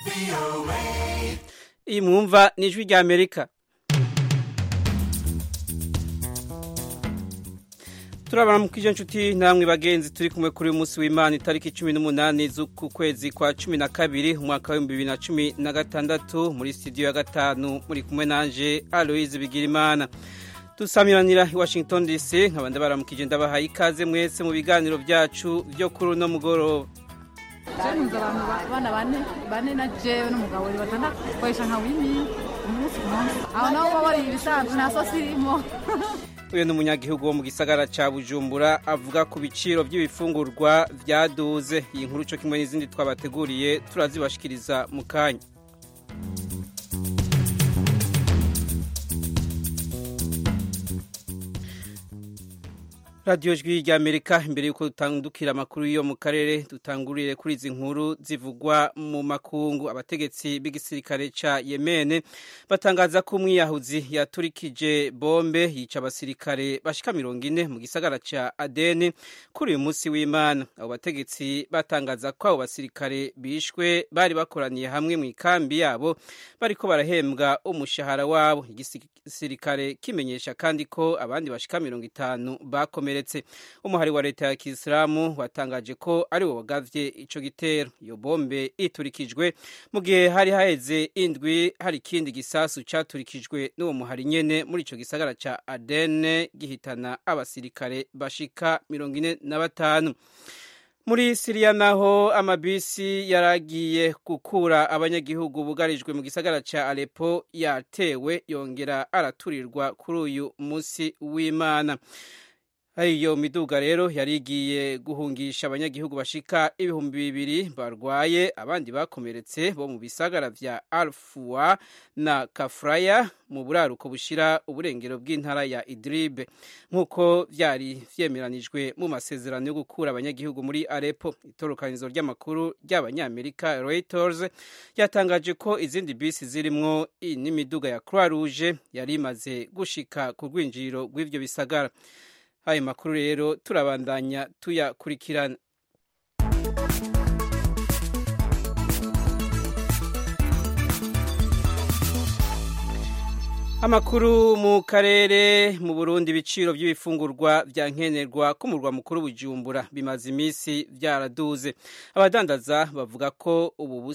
Iyi mwumva ni ijwi rya Amerika. Turabana mu kije nshuti namwe bagenzi turi kumwe kuri uyu munsi w'Imana itariki 18 z'uku kwezi kwa 12 umwaka wa 2016 muri studio ya gatanu muri kumwe nanje Aloise Bigirimana. Tusamiranira i Washington DC nkabanda baramukije ndabahaye ikaze mwese mu biganiro byacu byo kuri no mugoroba. Cyangwa abantu bana bane na jewe n'umugabo we batanda koresha nka wimi umunsi kumunsi. Aho naho bari ibisanzwe naso sirimo. Uyu ni umunyagihugu wo mu gisagara ca Bujumbura avuga ku biciro by'ibifungurwa byaduze. Iyi nkuru cyo kimwe n'izindi twabateguriye turazibashikiriza mu kanya. Radio Jwi rya Amerika imbere yuko dutandukira amakuru yo mu karere dutangurire kuri izi nkuru zivugwa mu makungu. Abategetsi b'igisirikare ca Yemen batangaza ko umwiyahuzi yaturikije bombe yica abasirikare bashika 40 mu gisagara ca Aden kuri uyu munsi w'Imana. Abo bategetsi batangaza ko abo basirikare bishwe bari bakoraniye hamwe mu ikambi yabo bariko barahembwa umushahara wabo. Igisirikare kimenyesha kandi ko abandi bashika 50 bakomeye. Umuhari wa leta ya Kisilamu watangaje ko ari wo wagavye ico gitero. Iyo bombe iturikijwe mu gihe hari haheze indwi hari kindi gisasu caturikijwe n'uwo muhari nyene muri ico gisagara ca Aden gihitana abasirikare bashika 45. Muri Syria naho amabisi yaragiye gukura abanyagihugu bugarijwe mu gisagara ca Aleppo yatewe yongera araturirwa kuri uyu munsi w'Imana. Iyo miduga rero yarigiye guhungisha abanyagihugu bashika 2,000 barwaye abandi bakomeretse bo mu bisagara vya Al-Fuwa na Kafraya mu buraruko bushira uburengero bw'intara ya Idlib nkuko vyari vyemeranijwe mu masezerano yo gukura abanyagihugu muri Aleppo. Itorokanizo ry'amakuru ry'abanyamerika Reuters yatangaje ko izindi bisi zirimwo n'imiduga ya Croix Rouge yari imaze gushika ku rwinjiriro rw'ivyo bisagara. Ayo makuru rero turabandanya tuyakurikirana. Amakuru mu karere mu Burundi ibiciro by'ibifungurwa vya nkenerwa ku murwa mukuru Bujumbura bimaze imisi byaraduze. Abadandaza bavuga ko ubu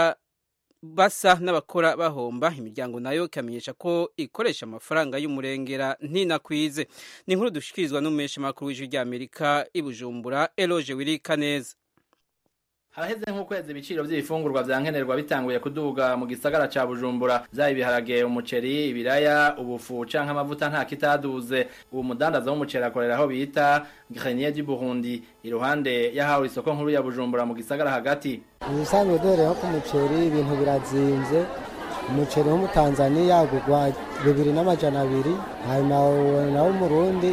basa n'abakora bahomba. Imiryango nayo ikamenyesha ko ikoresha amafaranga y'umurengera ntinakwize. Ni inkuru dushikirizwa n'umesha makuru w'ijwi rya Amerika i Bujumbura Eloge Wirikaneza. Haraheze nk'ukwezi ibiciro by'ibifungurwa vya nkenerwa bitanguye kuduga mu gisagara ca Bujumbura, vya ibiharage, umuceri, ibiraya, ubufu canke amavuta nta kitaduze. Uwo mudandaza w'umuceri akorera aho bita Grenier du Burundi iruhande yahawe isoko nkuru ya Bujumbura mu gisagara hagati. Ibisanzwe doreho ku muceri ibintu birazinze. Umuceri wo mu Tanzania gugwa 2,200 hanyuma nawo mu Burundi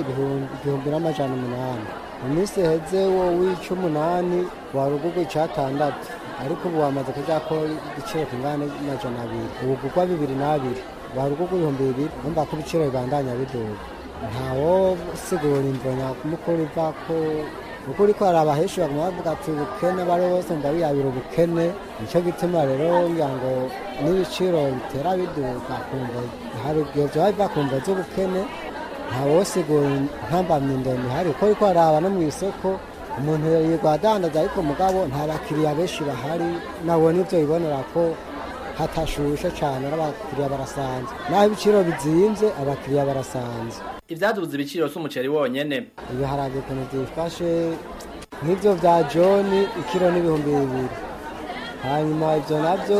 1,800. Umisi heze wo w'ic'umunani warugugu ic'atandatu ariko ubu wamaze kuja ko igiciro kingana n'200. Ubu gugwa 2,200 warugugu 2,000 umva ko ibiciro bibandanya biduga. Ntawo sigura imvonya kumukuru ivako ukuri ko arabaheshi baguma bavuga ati ubukene bari bose ndabiyabira ubukene. Nico gituma rero ngo n'ibiciro bitera biduga kumva hari byo biva kumva z'ubukene. Ntawosigura ntambamye ndende hari ko ariko araba no mu isoko umuntu yigwadandaza ariko mugabo nta bakiriya benshi bahari. Nabone ivyo bibonera ko hatashushe cyane n'abakiriya barasanze naho ibiciro bizimvye abakiriya barasanze. Ivyaduze ibiciro s'umuceri wonyene. Ibiharage kuntu byifashe nk'ivyo vya John ikiro n'2,000 hanyuma ivyo navyo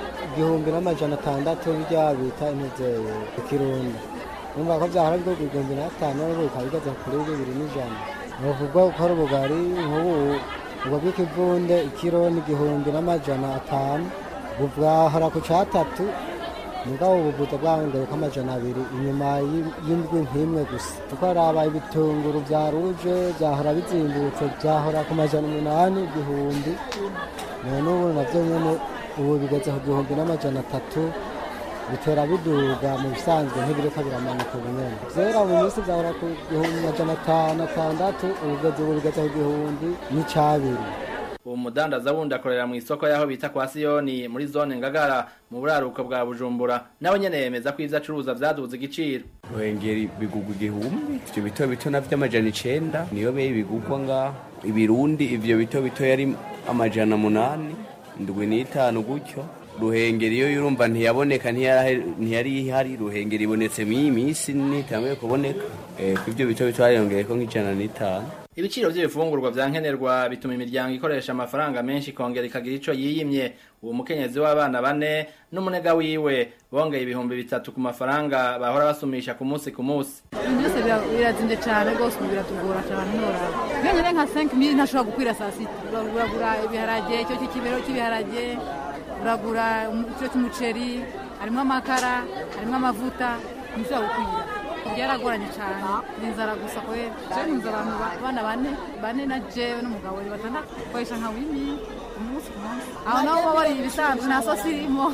1,600 bijya bita intezeye ikirundi. Numva ko byahora bwo 1,500 n'ubu kabigeze kuri 2,100. N'ubwo ukora ubugari nk'ubu ubwo bw'ikivunde ikiro n'1,500 buvahora ku catatu mugabo ubuvuta bwangere ko 200 inyuma y'indwi nk'imwe gusa. Kuko araba ibitunguru vya ruje byahora bizimbutse byahora ku 800 igihumbi none ubu navyo nyene ubu bigeze ku 1,300 bitera biduga mu bisanzwe ntibireka biramanuka ubunyene. Zera mu minsi byahora ku 1,500 ubu bigeze ku 1,000 n'icabiri. uwo mudandaza wundi akorera mu isoko yaho bita kwa Siyoni muri zone Ngagara mu buraruko bwa Bujumbura nawe nyene yemeza ko ivyo acuruza vyaduze igiciro. Ruhengeri bigugwa 1000, ivyo bito bito navyo amajana 9 niyo be bigugwa nga ibirundi ivyo bito bito yari amajana 8 ndwi n'itanu gutyo. Ruhengeri yo yurumva ntiyaboneka ntiyari ihari Ruhengeri ibonetse mu minsi nitamwe kuboneka kw'ivyo bito bito yariyongeye ko nk'ijana n'itanu. Ibiciro vy'ibifungurwa vyankenerwa bituma imiryango ikoresha amafaranga menshi kongera ikagira ico yiyimye. Uwo mukenyezi w'abana 4 n'umunega wiwe bongeye 3,000 ku mafaranga bahora basumisha ku munsi ku munsi. Byose birazinde cyane gose biratugora cyane nora. Ngenye nka 5,000 ntashobora gukwira saa sita. Uragura ibiharage cyo kibero cy'ibiharage, uragura icyo cy'umuceri, harimo amakara, harimo amavuta, nishobora gukwira. Byaragoranye cyane n'inzara gusa kwera. Cyane abantu bana 4 na jewe n'umugabo batandatu koresha nka wimi umunsi kumunsi. Aho naho bari ibisanzwe na sosirimo.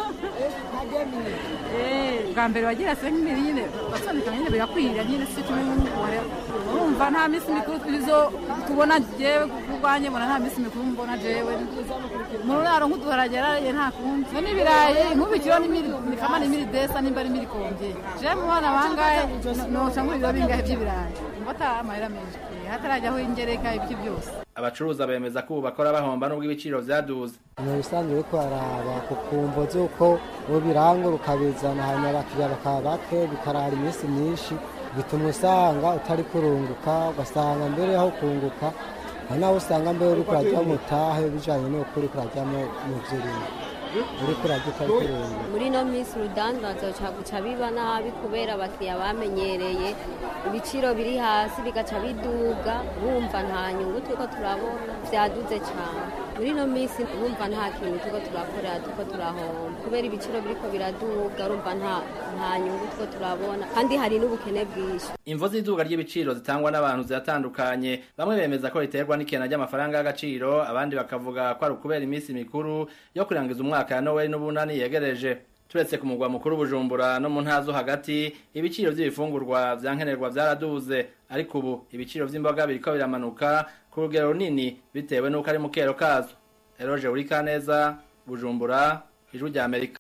Bwa mbere wagira 5,000 nyine basandika nyine birakwira nyine si tumwe urumva nta misi mikuru twizo tubona jewe kugwanye mbona nta misi mikuru mbona jewe mu raro nk'uduharagera nta kundi none ibirayi nk'ubikiro ni kama ni miri desa nimba ari miri konje je mu bana bangaye no cyangwa ibyo bingahe by'ibirayi mbata amahera menshi hatarajyaho ingereka ibiki byose. Abacuruza bemeza ko bakora bahomba nubwo ibiciro vyaduze. Ni bisanzwe ko araba kukumvo zuko ubirangura ukabizana hanyuma bakiriya bakabake bikarara iminsi myinshi bituma usanga utari kurunguka ugasanga mbere aho kunguka naho usanga mbere uri kurajya mutahe bijanye no kuri kurajya mu vyirimo uri kurajya kurunguka. Muri no minsi urudandaza uca biba nabi kubera abakiriya bamenyereye ibiciro biri hasi bigaca biduga bumva nta nyungu turiko turabona vyaduze cyane. Muri no minsi bumva nta kintu turiko turakorera turiko turahomba kubera ibiciro biriko biraduga urumva nta nyungu turiko turabona kandi hari n'ubukene bwinshi. Imvo z'iduga ry'ibiciro zitangwa n'abantu ziratandukanye. Bamwe bemeza ko riterwa n'ikena ry'amafaranga y'agaciro, abandi bakavuga ko ari ukubera iminsi mikuru yo kurangiza umwaka ya Noel n'ubunani yegereje. Turetse ku mugwa mukuru Bujumbura no mu ntazo hagati ibiciro vy'ibifungurwa vyankenerwa vyaraduze, ariko ubu ibiciro vy'imboga biriko biramanuka ku rugero runini bitewe n'uko ari mu kero kazo. Eroje Urikaneza, Bujumbura, Ijwi rya Amerika.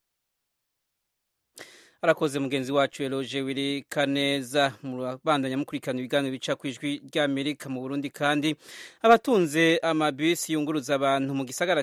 Arakoze mugenzi wacu Eloge Wirikaneza. Murabandanya mukurikirana ibiganiro bica kwijwi rya Amerika mu Burundi kandi abatunze amabisi yunguruza abantu mu gisagara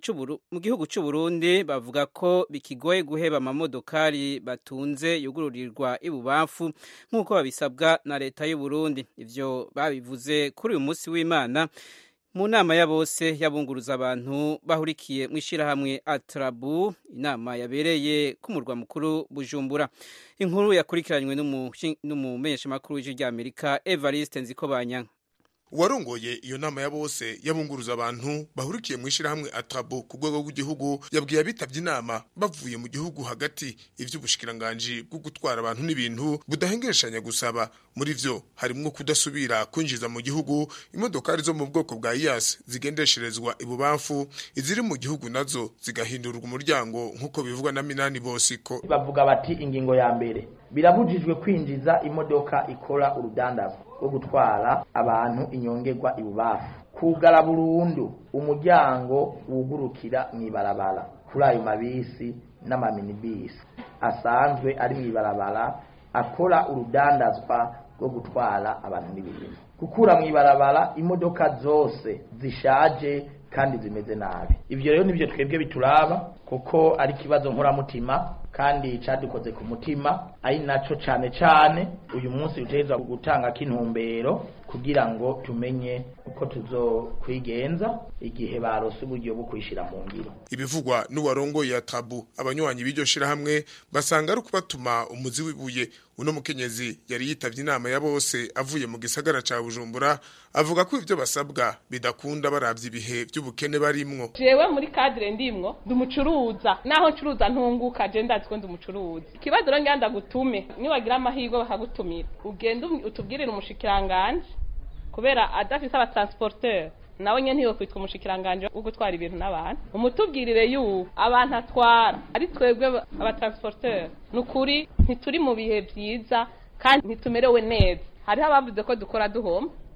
mu gihugu cy'u Burundi bavuga ko bikigoye guheba amamodokari batunze yugururirwa ibubamfu nk'uko babisabwa na leta y'u Burundi. Ivyo babivuze kuri uyu munsi w'Imana mu nama ya bose yabunguruza abantu bahurikiye mu ishirahamwe Atrabu, inama yabereye ku murwa mukuru Bujumbura. Inkuru yakurikiranywe n'umumenyesha makuru w'Ijwi rya Amerika Evariste Nzikobanyanka. Uwarongoye iyo nama ya bose yabunguruza abantu bahurikiye mu ishirahamwe Atrabu ku rwego rw'igihugu yabwiye abitavye inama bavuye mu gihugu hagati ivy'ubushikiranganje bwo gutwara abantu n'ibintu budahengereshanya gusaba. Muri vyo harimwo kudasubira kwinjiza mu gihugu imodokari zo mu bwoko bwa IAS zigendesherezwa ibubamfu, iziri mu gihugu nazo zigahindurwa umuryango nk'uko bivugwa na Minani Bosiko. Bavuga bati ingingo ya mbere birabujijwe kwinjiza imodoka ikora urudandazo wo gutwara abantu inyongerwa ibubafu, kugara burundu umuryango wugurukira mwibarabara kuri ayo mabisi n'amaminibisi asanzwe ari mwibarabara akora urudandazwa rwo gutwara abantu n'ibintu, gukura mwibarabara imodoka zose zishaje kandi zimeze nabi. Ivyo rero nivyo twebwe bituraba kuko ari kibazo nkoramutima kandi cadukoze ku mutima, ari naco cane uyu munsi utezwa gutanga kintumbero kugira ngo tumenye uko tuzokwigenza igihe barose uburyo bwo kwishira mu ngiro. Ibivugwa n'uwarongoye Atrabu abanywanyi b'iryo shirahamwe basanga ari kubatuma umuzi wibuye. Uno mukenyezi yari yitavye inama ya bose avuye mu gisagara ca Bujumbura avuga ko ivyo basabwa bidakunda baravye ibihe by'ubukene barimwo. Jewe muri cadre ndimwo ndumucuruza naho ncuruza ntunguka je ndazi ko ndumucuruza. Ikibazo rero nganda gutume ni wagira amahirwe bakagutumira ugenda utubwirira umushikiranganje kubera adafise aba transporteur nawe nye ntiyo kwitwa umushikiranganje wo gutwara ibintu n'abantu umutubwirire yuko abantu atwara ari twebwe aba transporteur nukuri ntituri mu bihe byiza kandi ntitumerewe neza. Hariho abavuze ko dukora duhomba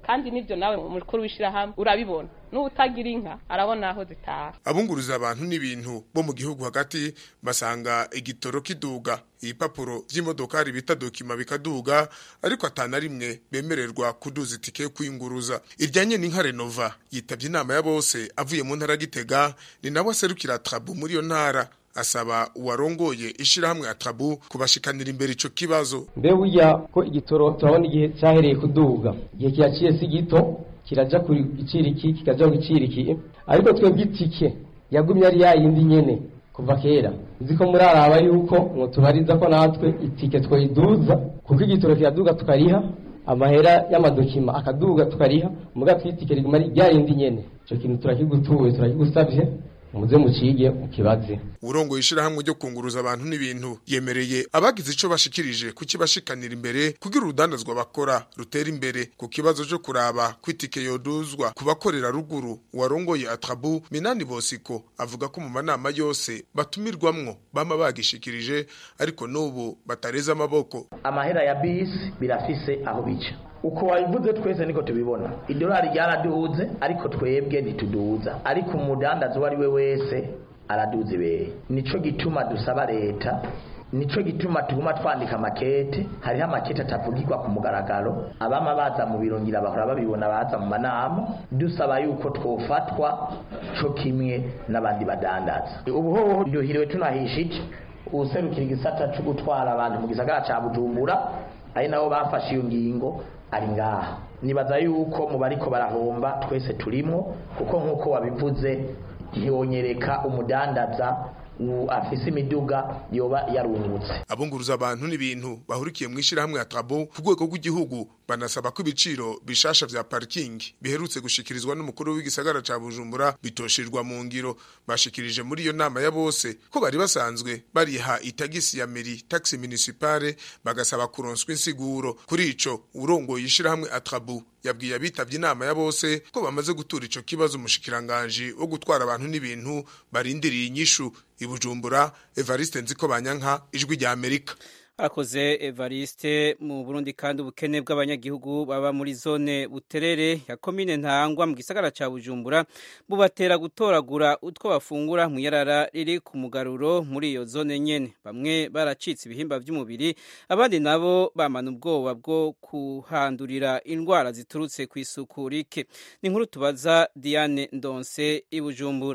kandi nivyo nawe mukuru w'ishirahamwe urabibona n'utagira inka arabona aho zitaha. Abunguruza abantu n'ibintu bo mu gihugu hagati basanga igitoro kiduga, ibipapuro vy'imodokari bita dokima bikaduga, ariko atana rimwe bemererwa kuduza itike kwinguruza. Iryanye n'inka Renova yitavye inama ya bose avuye mu ntara Gitega, ni nawe aserukira Trabu muri yo ntara, asaba uwarongoye ishirahamwe Atrabu kubashikanira imbere ico kibazo. Mbe burya ko igitoro turabona igihe cyahereye kuduga, igihe kiyaciye si gito kiraja ku iciriki kikaja ku iciriki, ariko twebwe itike yagumye ari yayindi nyene kuva kera. Nziko muraraba yuko ngo tubariza ko natwe itike twayiduza, kuko igitoro kiraduga tukariha, amahera y'amadokima akaduga tukariha, muga twitike riguma ari yayindi nyene. Ico kintu turakigutuye turakigusavye muze mucige mukibaze. Urongo ishirahamwe ryo kunguruza abantu n'ibintu yemereye abagize ico bashikirije kukibashikanira imbere kugira urudandazwa bakora rutera imbere. Ku kibazo cyo kuraba kwitike yoduzwa kubakorera ruguru, uwarongoye Atrabu Minani Bosiko avuga ko mu manama yose batumirwamwo bama bagishikirije, ariko n'ubu batareza amaboko. Amahera ya bisi birafise aho bica. Uko wabivuze twese niko tubibona. Idolari ryaraduze ariko twebwe ntituduza, ariko umudandazo wari we wese araduze be. Nico gituma dusaba leta, nico gituma tuguma twandika makete. Hariho amakete atavugirwa ku mugaragaro, abama baza mu birongira bahora babibona baza mu manama, dusaba yuko twofatwa co kimwe n'abandi badandaza. Ubuhoho ryohiriwe tunahishije userukira igisata cyo gutwara abantu mu gisagara ca Bujumbura, ari nabo bafashe iyo ngingo ari ngaha. Nibaza yuko mu bariko barahomba twese turimo, kuko nkuko wabivuze ntiyonyereka umudandaza afise imiduga yoba yarungutse. Abunguruza abantu n'ibintu bahurikiye mu ishirahamwe ya Trabo ku rwego rw'igihugu banasaba ko ibiciro bishasha vya parking biherutse gushikirizwa n'umukuru w'igisagara ca Bujumbura bitoshirwa mu ngiro. Bashikirije muri iyo nama ya bose ko bari basanzwe bariha itagisi ya meri taxe municipale, bagasaba kuronswa insiguro. Kuri ico urongoye ishirahamwe Atrabu yabwiye abitavye inama ya bose ko bamaze gutura ico kibazo umushikiranganje wo gutwara abantu n'ibintu barindiriye inyishu. Ibujumbura, Evariste Nzikobanyanka, Ijwi rya Amerika. Arakoze Evariste. Mu Burundi kandi ubukene bw'abanyagihugu baba muri zone Buterere ya komine Ntangwa mu gisagara ca Bujumbura bubatera gutoragura utwo bafungura mu yarara riri ku mugaruro muri iyo zone nyene. Bamwe baracitse ibihimba vy'umubiri, abandi nabo bamana ubwoba bwo kuhandurira indwara ziturutse ku isuku rike. Ni inkuru tubaza Diane Ndonse i Bujumbura.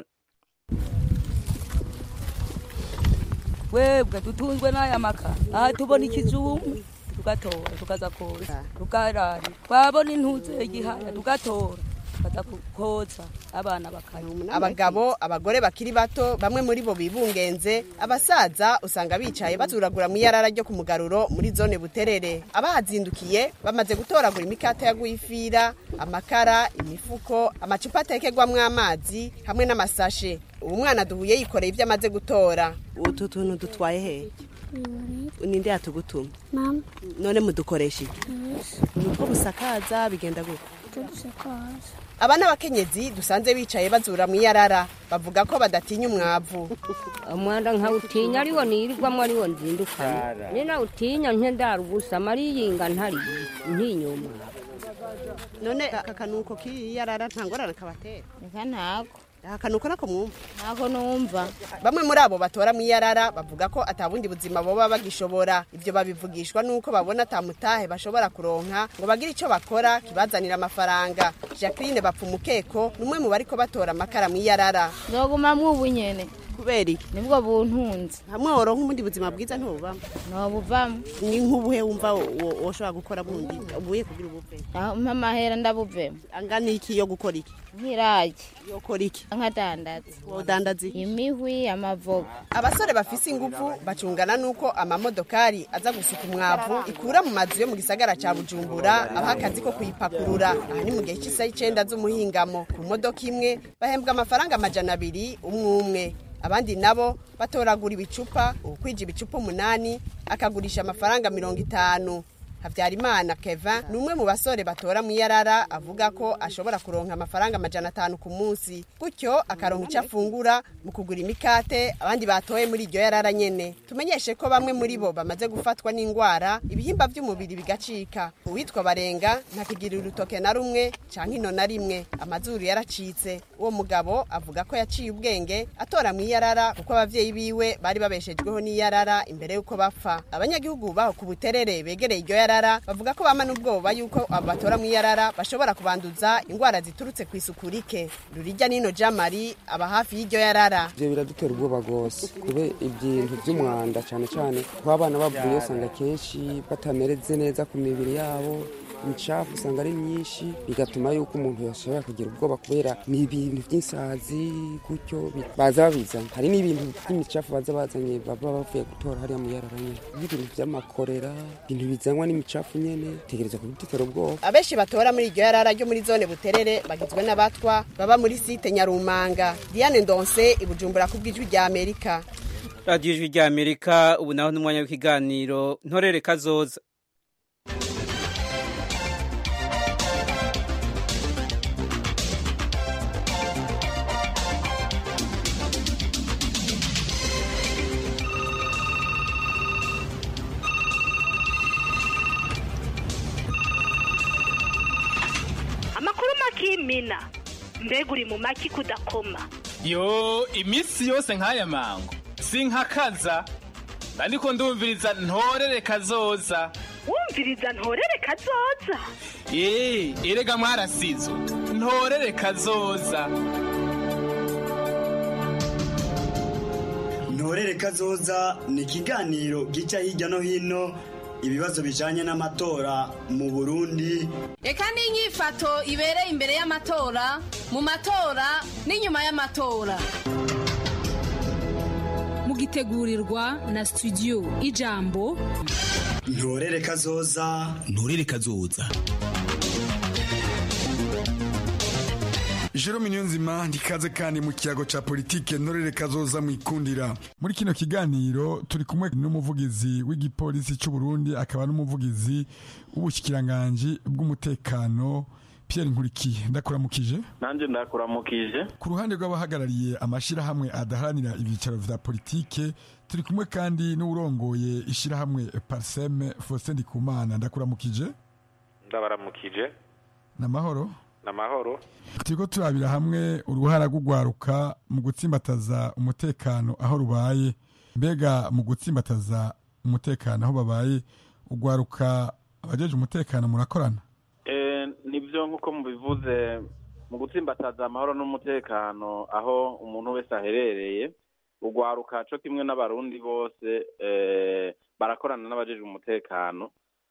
Webwe tutunzwe n'aya maka, aha tubona ikizungu tugatora tukaza koza, tukarara twabona intuze igihaya tugatora tukaza koza abana bakanywa. Abagabo abagore bakiri bato bamwe muri bo bibungenze, abasaza usanga bicaye bazuragura mu yarara ryo ku mugaruro muri zone Buterere. Abahazindukiye bamaze gutoragura imikate ya guifira, amakara, imifuko, amacupa atekegwamwo amazi hamwe n'amasashe. Umwana duhuye yikoreye ibyo amaze gutora. Utu tuntu dutwaye hehe? Ninde yatugutuma? Mama. None mudukoresha iki? Nuko busakaza bigenda gute? Tudusakaza. Abana bakenyezi dusanze bicaye bazura mu yarara bavuga ko badatinya umwavu. Umwanda nka utinya ariwo nirirwamo ariwo nzindukana. Nina utinya ntendarugusa mariyinga ntari ntinyuma. None akakanuko k'iyarara ntangorana kabatera? Ntago. Akanuko nako mwumva? Ntago numva. Bamwe muri abo batora mu yarara bavuga ko atabundi buzima boba bagishobora. Ivyo babivugishwa nuko babona tamutahe bashobora kuronka ngo bagire ico bakora kibazanira amafaranga. Jacqueline Bapfumukeko numwe mu bariko batora amakara mu yarara. Ndoguma mwubu nyene. Kubera iki? Nibwo buntunze. Hamwe woronka umundi buzima bwiza ntubuvamo. Nobuvamo. Ni nk'ubuhe wumva woshobora gukora bundi ubuye kugira ubuvemo? Amahera ndabuvemo. Angana iki yo gukora iki? Nkiraje. Yo kora iki? Nkadandaza. Wodandaza iki? Imihwi, amavoka. Abasore bafise ingufu bacungana nuko amamodokari aza gusuka umwavu ikura mu mazu yo mu gisagara ca Bujumbura abahakazi ko kuyipakurura. Aha ni mu gihe cy'isaha 9 z'umuhingamo. Ku modoka imwe bahembwa amafaranga 200 umwe. Abandi nabo batoragura ibicupa, ukwije ibicupa 8 akagurisha amafaranga 50. Havyarimana Kevin ni umwe mu basore batora mu yarara avuga ko ashobora kuronka amafaranga 500 ku munsi gutyo akaronka icyo afungura mu kugura imikate abandi batoye muri iryo yarara nyene. Tumenyeshe ko bamwe muri bo bamaze gufatwa n'ingwara ibihimba by'umubiri bigacika. Uwitwa Barenga ntakigirira urutoke na rumwe canke ino na rimwe, amazuru yaracitse. Uwo mugabo avuga ko yaciye ubwenge atora mu yarara kuko abavyeyi biwe bari babeshejweho n'iyarara imbere yuko bapfa. Abanyagihugu baho ku Buterere begereye iryo yarara bavuga ko bama n'ubwoba yuko abatora mu yarara bashobora kubanduza ingwara ziturutse kw'isuku rike. Rurijya nino Jamari aba hafi y'iryo yarara. Ivyo biradutera ubwoba gose kube ibintu by'umwanda cyane cyane ko abana bavuye usanga kenshi batamereze neza ku mibiri yabo, imicafu usanga ari myinshi bigatuma yuko umuntu yashobora kugira ubwoba kubera ni ibintu by'insazi gutyo baza babizana. Hari n'ibintu by'imicafu baza bazanye baba bavuye gutora hariya mu yarara nyene, ibintu by'amakorera, ibintu bizanwa n'imicafu nyene, tegereza kubitera ubwoba. Abenshi batora muri iryo yarara ryo muri zone Buterere bagizwe n'abatwa baba muri site Nyarumanga. Diane Ndonse ibujumbura kubw'ijwi rya Amerika. Radio Ijwi rya Amerika ubu naho n'umwanya w'ikiganiro ntorere kazoza. Mina mbega uri mu maki kudakoma yo imisi yose nk'aya mango sinkakaza ndiko ndumviriza ntorere kazoza. Wumviriza ntorere kazoza? Erega mwarasizo ntorere kazoza. Ntorere kazoza ni ikiganiro gica hirya no hino ibibazo bijanye n'amatora mu Burundi. Eka n'inyifato ibereye imbere y'amatora, mu matora n'inyuma y'amatora. Mugitegurirwa na studio Ijambo. Ntorere kazoza. Ntorere kazoza. Jerome Niyonzima ndikaze kandi mu kiyago ca politike ntorere kazoza mwikundira. Muri kino kiganiro turi kumwe n'umuvugizi w'igipolisi cy'u Burundi akaba n'umuvugizi w'ubushikiranganje bw'umutekano Pierre Nkurikiye. Ndakuramukije. Nanje ndakuramukije. Ku ruhande rw'abahagarariye amashirahamwe adaharanira ibyicaro vya politike turi kumwe kandi n'urongoye ishirahamwe Parsem Faustin Ndikumana. Ndakuramukije. Ndabaramukije. Namahoro. Namahoro. Turiko turabira hamwe uruhara rw'ugwaruka mu gutsimbataza umutekano aho rubaye. Mbega mu gutsimbataza umutekano aho babaye ugwaruka abajeje umutekano murakorana? Nivyo nkuko mubivuze mu gutsimbataza amahoro n'umutekano aho umuntu wese aherereye ugwaruka cyo kimwe n'abarundi bose barakorana n'abajeje umutekano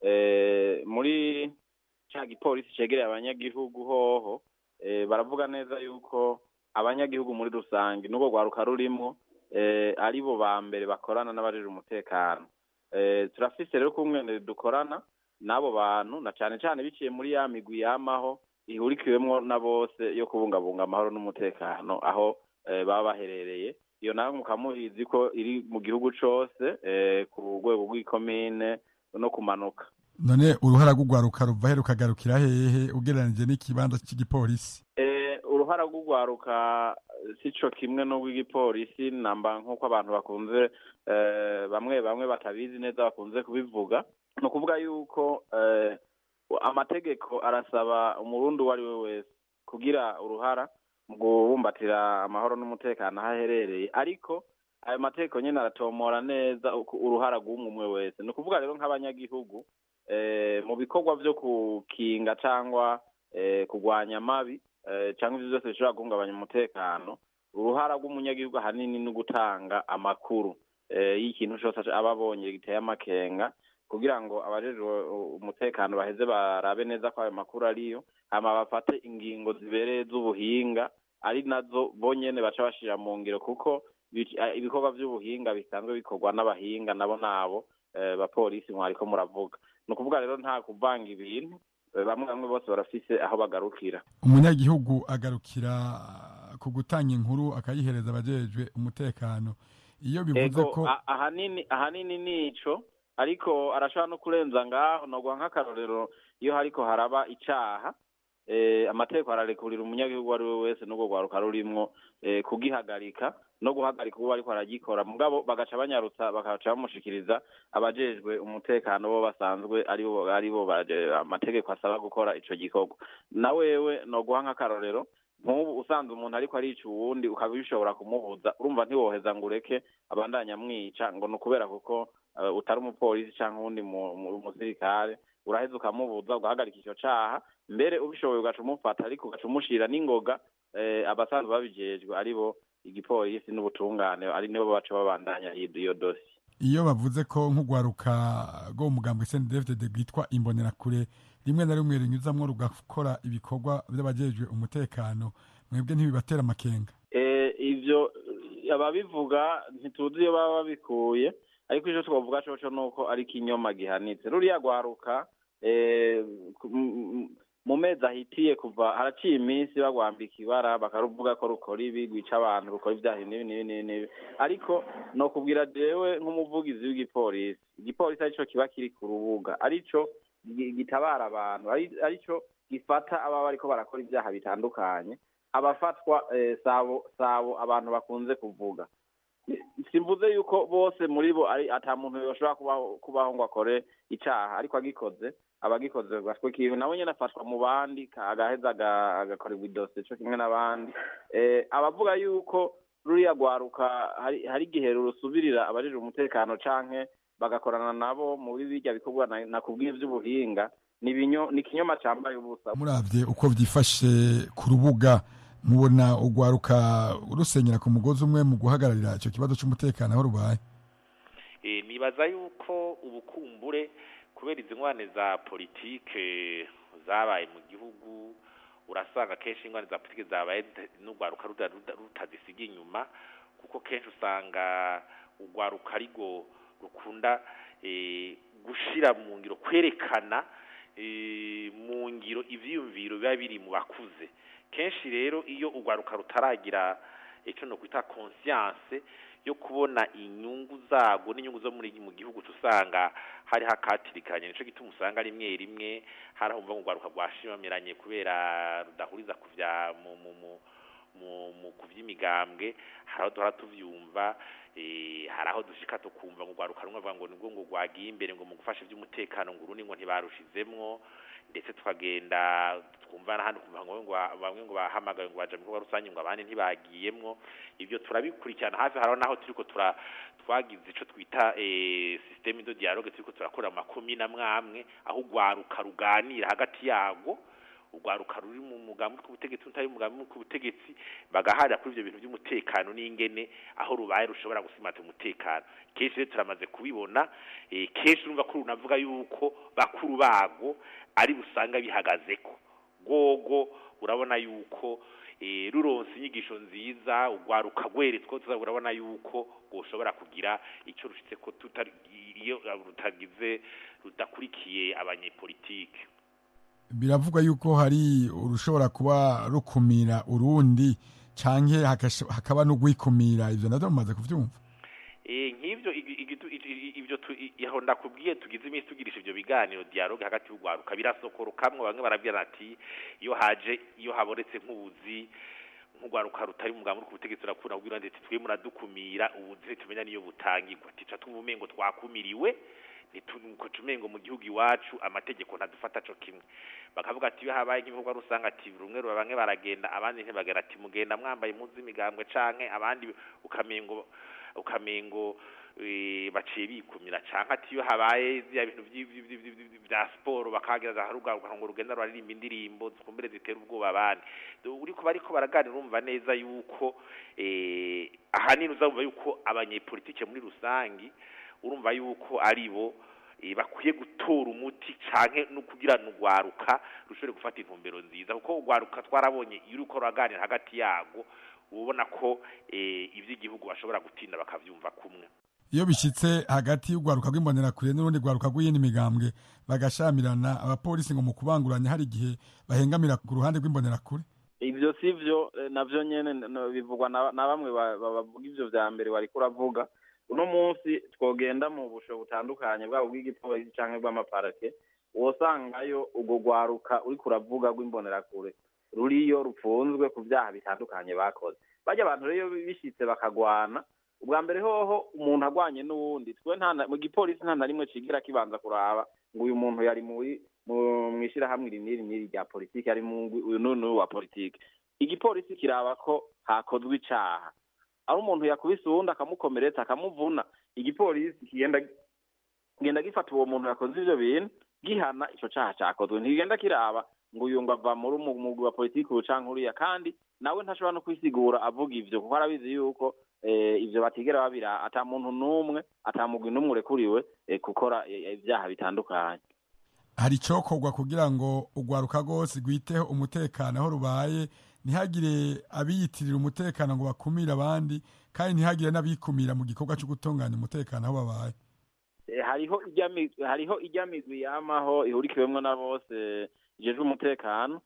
muri cha gipolisi cegereye abanyagihugu hoho baravuga neza yuko abanyagihugu muri rusange nuko gwaruka rurimo aribo ba mbere bakorana n'abajeje umutekano. Turafise rero kumwe dukorana nabo bantu na cyane cyane biciye muri ya migwi yamaho ihurikiwemwo na bose yo kubungabunga amahoro n'umutekano aho baba baherereye. Iyo nawe mukamuhizi ko iri mu gihugu cose ku rwego rw'ikomine no kumanuka. None uruhara rw'ugwaruka ruva herukagarukira hehe ugereranije n'ikibanza cy'igipolisi? Uruhara rw'ugwaruka sico kimwe no rw'igipolisi namba nkuko abantu bakunze bamwe batabizi neza bakunze kubivuga. No kuvuga yuko amategeko arasaba umurundi wari we wese kugira uruhara mu kubumbatira amahoro n'umutekano haherereye, ariko ayo mategeko nyene aratomora neza uruhara rw'umwe wese. No kuvuga rero nk'abanyagihugu mu bikorwa vyo kukinga cyangwa kugwanya mabi cyangwa ivyo byose bishobora guhungabanya umutekano, uruhara rw'umunyagihugu hanini no gutanga amakuru y'ikintu cyose ababonye giteye amakenga kugira ngo abajeje umutekano baheze barabe neza ko ayo makuru ariyo hama bafate ingingo zibereye z'ubuhinga ari nazo bonyene baca bashira mu ngiro, kuko ibikorwa by'ubuhinga bisanzwe bikorwa n'abahinga nabo bapolisi mwariko muravuga. No kuvuga rero nta kuvanga ibintu, bamwe bose barafise aho bagarukira. Umunyagihugu agarukira ku gutanga inkuru akayihereza abajejwe umutekano. Iyo bivuze ko ahanini nico ariko arashobora no kurenza ngaho noguha nk'akarorero iyo hariko haraba icaha amategeko ararekurira umunyagihugu ari we wese n'ubwo rwaruka rurimwo kugihagarika no guhagarika uwo ariko aragikora mugabo bagaca banyarutsa bakaca bamushikiriza abajejwe umutekano bo basanzwe aribo amategeko asaba gukora ico gikorwa na wewe no guha nk'akarorero nk'ubu usanze umuntu ariko arica uwundi ukaba bishobora kumubuza urumva ntiwoheza ngo ureke abandanya mwica ngo nukubera kuko utari umupolisi canke uwundi musirikare uraheza ukamubuza ugahagarika ico caha mbere ubishoboye ugaca umufata ariko ugaca umushira n'ingoga abasanzwe babijejwe aribo igipolisi n'ubutungane ari nibo baca babandanya iyo dosi. Iyo bavuze ko nk'ugwaruka go mugambwe CNDD-FDD bwitwa imbonerakure rimwe na rimwe rinyuzamwo rugakora ibikorwa by'abajejwe umutekano mwebwe ntibibatera amakenga? Ivyo ababivuga ntituzi iyo baba babikuye ariko ico twavuga coco nuko ari kinyoma gihanitse ruriya gwaruka mu mezi ahitiye kuva haraciye iminsi bagwambika ibara bakaruvuga ko rukora ibi rwica abantu rukora ibyaha n'ibi ariko no kubwira jewe nk'umuvugizi w'igipolisi igipolisi arico kiba kiri ku rubuga arico gitabara abantu arico gifata aba bariko barakora ibyaha bitandukanye abafatwa sabo abantu bakunze kuvuga simvuze yuko bose muri bo ari ata muntu yoshobora kubaho ngo akore icaha ariko agikoze abagikoze gatwikiwe nawe nyene afatwa mu bandi agaheza agakorerwa idose cyo kimwe n'abandi abavuga yuko ruriya gwaruka hari igihe rusubirira abajejwe umutekano canke bagakorana nabo muri birya bikorwa nakubwiye vy'ubuhinga ni kinyoma cambaye ubusa. Muravye uko vyifashe ku rubuga mubona ugwaruka urusenyera ku mugozi umwe mu guhagararira ico kibazo c'umutekano aho rubaye? Nibaza yuko ubukumbure kubera izi ngwane za politike zabaye mu gihugu urasanga kenshi ingwane za politike zabaye n'ugwaruka rutazisiga inyuma kuko kenshi usanga ugwaruka arigo rukunda gushira mu ngiro kwerekana mu ngiro ivyiyumviro biba biri mu bakuze kenshi rero iyo ugwaruka rutaragira ico no kwita conscience yo kubona inyungu zago n'inyungu zo muri mu gihugu tusanga hari hakatirikanye nico gituma usanga rimwe rimwe harahumva ngo gwaruka gwashimamiranye kubera rudahuriza kuvya mu kuvyimigambwe haraho duhora tuvyumva haraho dushika tukumva ngo gwaruka rumwe avuga ngo nibwo ngo gwagiye imbere ngo mu gufasha ivy'umutekano ngo urundi ngo ntibarushizemwo ndetse twagenda twumva n'ahandi kumva ngo bamwe ngo bahamagaye ngo baje mu bikorwa rusange ngo abandi ntibagiyemwo ibyo turabikurikirana hafi haraho naho turiko twagize ico twita systeme de dialogue turiko turakora makomine amwe aho ugwaruka ruganira hagati yago ugwaruka ruri mu mugambi w'ubutegetsi utari mugambi w'ubutegetsi bagaharira kuri ivyo bintu by'umutekano n'ingene aho rubaye rushobora gusimata umutekano kenshi rero turamaze kubibona kenshi urumva ko runavuga yuko bakuru bago ari busanga bihagazeko gogo urabona yuko ruronse inyigisho nziza ugwaruka gweretswe urabona yuko goshobora kugira ico rushitse ko iyo rutagize rudakurikiye abanyepolitike. Biravugwa yuko hari urushobora kuba rukumira urundi canke hakaba no gwikumira ivyo navyo mumaze kuvyumva? Nk'ivyo ivyo yaho ndakubwiye tugize imisi tugirisha ivyo biganiro dialogue hagati y'ugwaruka birasokorokamwe bamwe barabwira ati iyo haboretse nk'ubuzi nk'ugwaruka rutari umugambi uri ku butegetsi urakunda kubwira ndetse twe muradukumira ubuzi tumenya niyo butangirwa tica twubumengo twakumiriwe nituko tumengo mu gihugu iwacu amategeko ntadufata co kimwe bakavuga ati iyo habaye nk'ibikorwa rusanga ati rumwe bamwe baragenda abandi ntibagera ati mugenda mwambaye impuzu imigambwe canke abandi ukamengo baciye bikumira canke ati iyo habaye bya bintu vya sport bakagereza harugaruka ngo rugenda ruririmba indirimbo zikumbere zitera ubwoba abandi uriko bariko baraganira urumva neza yuko ahanini uzumva yuko abanyepolitike muri rusangi urumva yuko aribo bakwiye gutora umuti canke no kugira n'ugwaruka rushobore gufata intumbero nziza kuko ugwaruka twarabonye iyo uriko raganira hagati yago ubona ko ivy'igihugu bashobora gutinda bakavyumva kumwe. Iyo bishitse hagati y'ugwaruka rw'imbonerakure n'urundi gwaruka rw'iyindi migambwe bagashamirana abapolisi ngo mu kubanguranya hari igihe bahengamira ku ruhande rw'imbonerakure? Ivyo sivyo navyo nyene bivugwa na bamwe bavuga ivyo vya mbere wariko uravuga uno munsi twogenda mu busho butandukanye bwabo bw'igipolisi canke bw'amaparake wosangayo ubwo rwaruka uriko uravuga rw'imbonerakure ruriyo rupfunzwe ku vyaha bitandukanye bakoze. Barya abantu rero bishitse bakagwana, ubwa mbere hoho umuntu agwanye n'uwundi, twe mu gipolisi nta na rimwe cigira kibanza kuraba ngo uyu muntu yari mw'ishirahamwe iri rya politiki, ari uyu n'uyu wa politiki. Igipolisi kiraba ko hakozwe icaha, ari umuntu yakubise uwundi akamukomeretsa akamuvuna, igipolisi kigenda gifata uwo muntu yakoze ivyo bintu gihana ico caha cakozwe. Ntigenda kiraba ngo uyu ngo ava muri umugwi wa politiki ucanke uriya, kandi nawe ntashobora no kwisigura avuga ivyo kuko arabizi yuko ivyo batigera babira ata muntu n'umwe ata mugwi n'umwe urekuriwe gukora ivyaha bitandukanye. Hari icokorwa kugira ngo urwaruka rwose rwiteho umutekano aho rubaye, ntihagire abiyitirira umutekano ngo bakumire abandi, kandi ntihagire n'abikumira mu gikorwa cyo gutunganya umutekano aho babaye. Hariho ijya migwi yamaho ihurikiwemwo na bose ijejwe umutekano.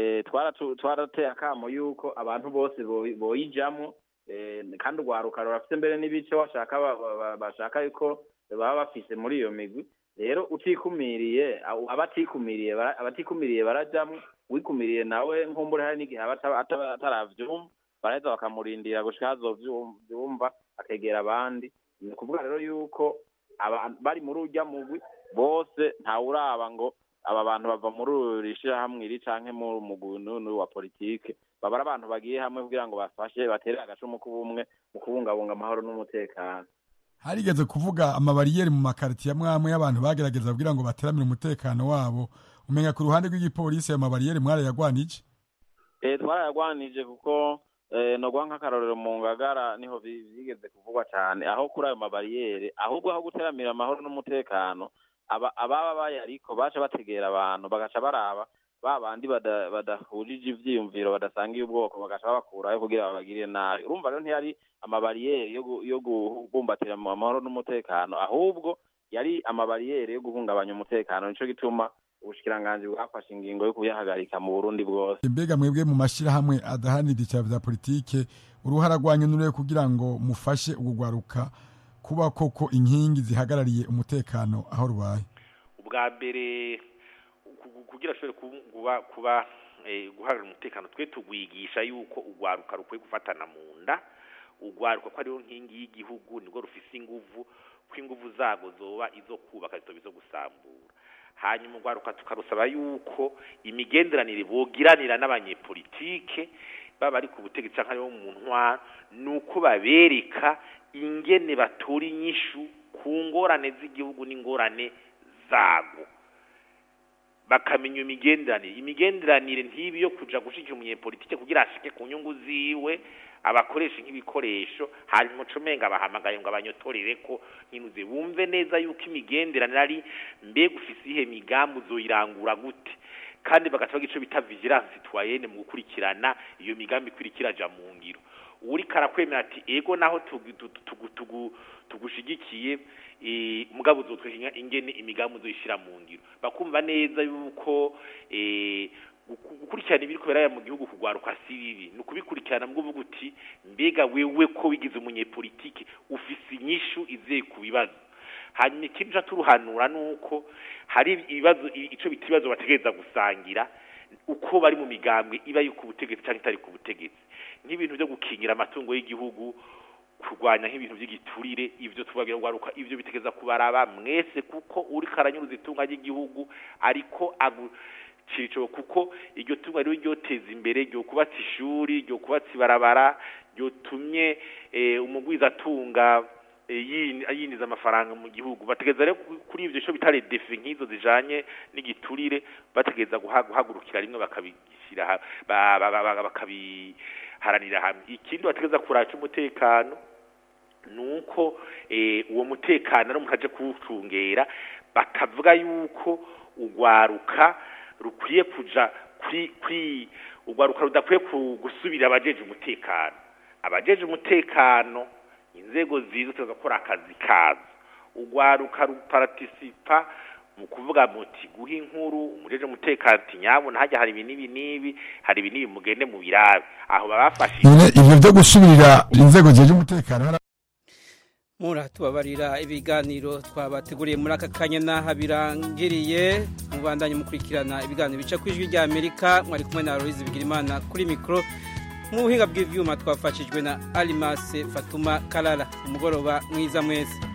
Twarateye akamo yuko abantu bose boyijamwo, kandi urwaruka rurafite mbere n'ibice bashaka yuko baba bafise muri iyo migwi. Rero utikumiriye abatikumiriye barajamwo, wikumiriye nawe nkumbure hari n'igihe ataravyumva baraheza bakamurindira gushika hazovyumva akegera abandi. Ni kuvuga rero yuko bari muri urya mugwi bose ntawuraba ngo aba bantu bava muri ishirahamwe iri canke mu mugwi n'uyu wa politike, baba ari abantu bagiye hamwe kugira ngo bafashe batere agacumu k'ubumwe mu kubungabunga amahoro n'umutekano. Harigeze kuvuga amabariyeri mu makaritiye amwe y'abantu bagerageza kugira ngo bateramire umutekano wabo, umenya ku ruhande rw'igipolisi ayo mabariyeri mwarayagwanije? Twarayagwanije kuko nogwa nk'akarorero mu Ngagara niho bigeze kuvugwa cyane, aho kuri ayo mabariyeri ahubwo aho guteramira amahoro n'umutekano ababa bayariko baca bategera abantu bagaca baraba babandi badahujije ivyiyumviro badasangiye ubwoko bagaca babakurayo kugira babagirire nabi. Urumva rero ntiyari amabariyeri yo kubumbatira amahoro n'umutekano, ahubwo yari amabariyeri yo guhungabanya umutekano. Nico gituma ubushikiranganji bwafashe ingingo yo kuyahagarika mu Burundi bwose. Mbega mwebwe mu mashirahamwe adahanira icyaha vya politike, uruhara rwanyu nuriye kugira ngo mufashe ugugwaruka kuba koko inkingi zihagarariye umutekano aho rubaye? Ubwa mbere kugira ashobore kuba guhagarara umutekano, twe tugwigisha yuko urwaruka rukwiye gufatana mu nda, urwaruka ko ariyo nkingi y'igihugu, nibwo rufise inguvu, ko inguvu zago zoba izo kubaka zitoba izo gusambura. Hanyuma urwaruka tukarusaba yuko imigenderanire bogiranira n'abanyepolitike baba ari ku butegetsi canke ari mu ntwaro, nuko babereka ingene batora inyishu ku ngorane z'igihugu n'ingorane zago, bakamenya imigenderanire ntibi yo kuja gushikira umunyepolitike kugira ashike ku nyungu ziwe, abakoresha nk'ibikoresho hanyuma comenga bahamagaye ngo abanyotorere ko nkinuze bumve neza yuko imigenderanire ari mbega ufise ihe migambi uzoyirangura gute, kandi bagaca bagico bita vigilance citoyenne mu gukurikirana iyo migambi kwirikiraja mu ngiro. Uri karakwemera ati ego naho tugushigikiye mugabo uzotweshinga ingene imigambi uzoyishira mu ngiro, bakumva neza yuko gukurikirana ibiri kubera mu gihugu kugwaruka si bibi, nukubikurikirana mwo uvuga uti mbega wewe ko wigize umunyepolitike ufise inyishu izeye ku bibazo. Hanyuma ikintu ca turuhanura nuko hari ibibazo ico bitibazo bategereza gusangira uko bari mu migambwe iba yuko ubutegetsi canke itari ku butegetsi, nk'ibintu byo gukingira amatungo y'igihugu, kurwanya nk'ibintu by'igiturire, ivyo tubagira gwaruka ivyo bitegeza kubaraba mwese, kuko uri karanyuruza itunga ry'igihugu ariko cico, kuko iryo tunga ryo ryoteza imbere, ryo kubatsa ishuri, ryo kubatsa ibarabara, ryo tumye umugwiza atunga yiniza amafaranga mu gihugu. Bategeza rero kuri ivyo cyo bitare defi nk'izo zijanye n'igiturire, bategeza guhagurukira rimwe bakabishyira bakabiharanira hamwe. Ikindi bategeza kuraca umutekano nuko uwo mutekano ari mukaje kuwucungera, bakavuga yuko ugwaruka rukwiye kuja ugwaruka rudakwiye gusubira abajeje umutekano. Abajeje umutekano inzego zizo tugakora akazi kazo, ugwaruka ruparticipa mu kuvuga muti guha inkuru umujeje umutekano ati nyabona hajya hari ibinibi hari ibinibi mugende mu birabe aho babafashije ivyo byo gusubirira inzego zeje umutekano. Muratubabarira ibiganiro twabateguriye muri aka kanya naha birangiriye mubandanye mukurikirana ibiganiro bica kwijwi rya Amerika mwari kumwe na Aloise Bigirimana kuri micro mu buhinga bw'ivyuma twafashijwe na Alimase Fatuma Kalala umugoroba mwiza mwese